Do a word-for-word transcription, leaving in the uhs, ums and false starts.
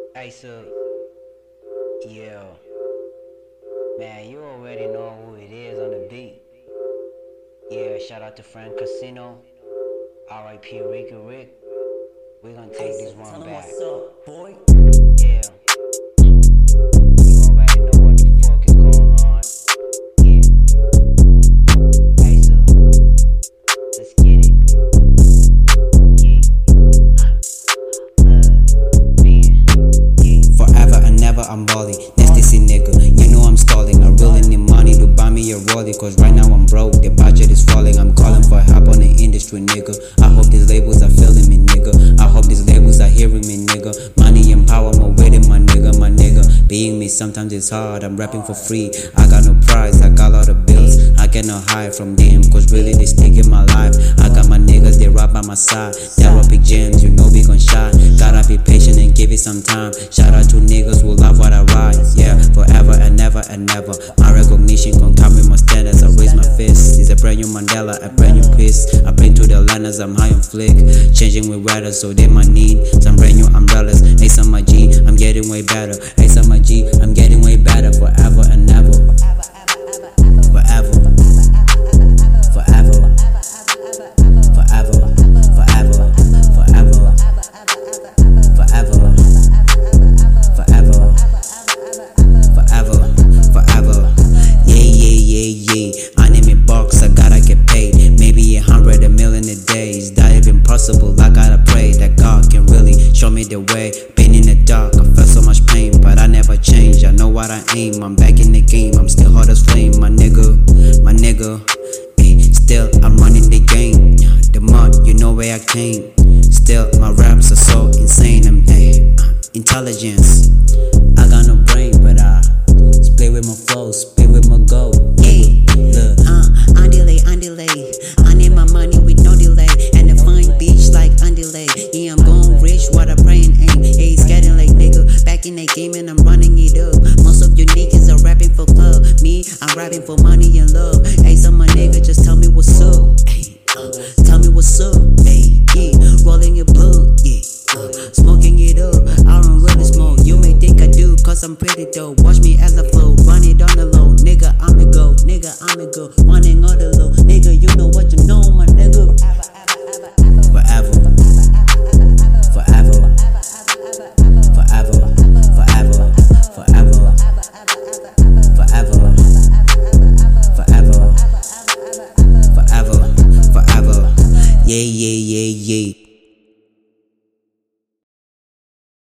Hey, so, yeah, man, you already know who it is on the beat. Yeah, shout out to Frank Casino, R I P Ricky Rick. We gonna take this one back. What's up, boy? Yeah, you already know what the fuck is going on. Yeah, hey, so, let's get it. Forever and never I'm balling, that's this nigga. You know I'm stalling. I really need money to buy me a rollie, cause right now I'm broke, the budget is falling. I'm calling for help on the industry, nigga. I hope these labels are feeling me, nigga. I hope these labels are hearing me, nigga. Money and power, more waiting, my nigga, my nigga. Being me sometimes it's hard, I'm rapping for free. I got no prize, I got a lot of bills. I cannot hide from them, cause really they taking my life. I got my niggas, they rap by my side. They're big gems, you know we gon' shine. Gotta be patient and give it some time. Shout out to niggas who love what I write. Yeah, forever and never and never. My recognition gon' come with my standards. I raise my fist. It's a brand new Mandela, a brand new piece. I bring to the liners, I'm high on flick. Changing with weather, so they might need some brand new umbrellas. Ace on my G, I'm getting way better. Ace on my G, I'm getting way better. Forever and never. Forever. Forever. Forever. Forever. Forever. Forever. Forever. Forever. Forever. Yeah, yeah, yeah, yeah. I name it box, I gotta get paid. Maybe a hundred, a million a day. Is that even possible? I gotta pray that God can really show me the way. Been in the dark, I felt so much pain, but I never change. I know what I aim, I'm back in the game. I'm still hot as flame, my nigga, my nigga. Ay, still, I'm running the game. The mud, you know where I came. Still, my raps are so insane. I'm ay, intelligence. I got no brain, but I play with my flow, spit with my go. Yeah, look, Uh, undelay, undelay. I need my money with no delay. And a fine bitch like undelay. Yeah, I'm going rich, what I pray and aim. Hey, it's getting late, nigga. Back in the game and I'm running it up. Most of you niggas are rapping for club. Me, I'm rapping for money and love. Hey, some my nigga, just tell me what's up. Hey, uh, tell me what's up. Hey, yeah, rolling your blood, yeah. Uh, smoking it up, I don't really smoke. You may think I do, cause I'm pretty dope. Watch me as I flow, run it on the low. Nigga, I'm a go, nigga, I'm a go. Running on the low, nigga, you know what you know.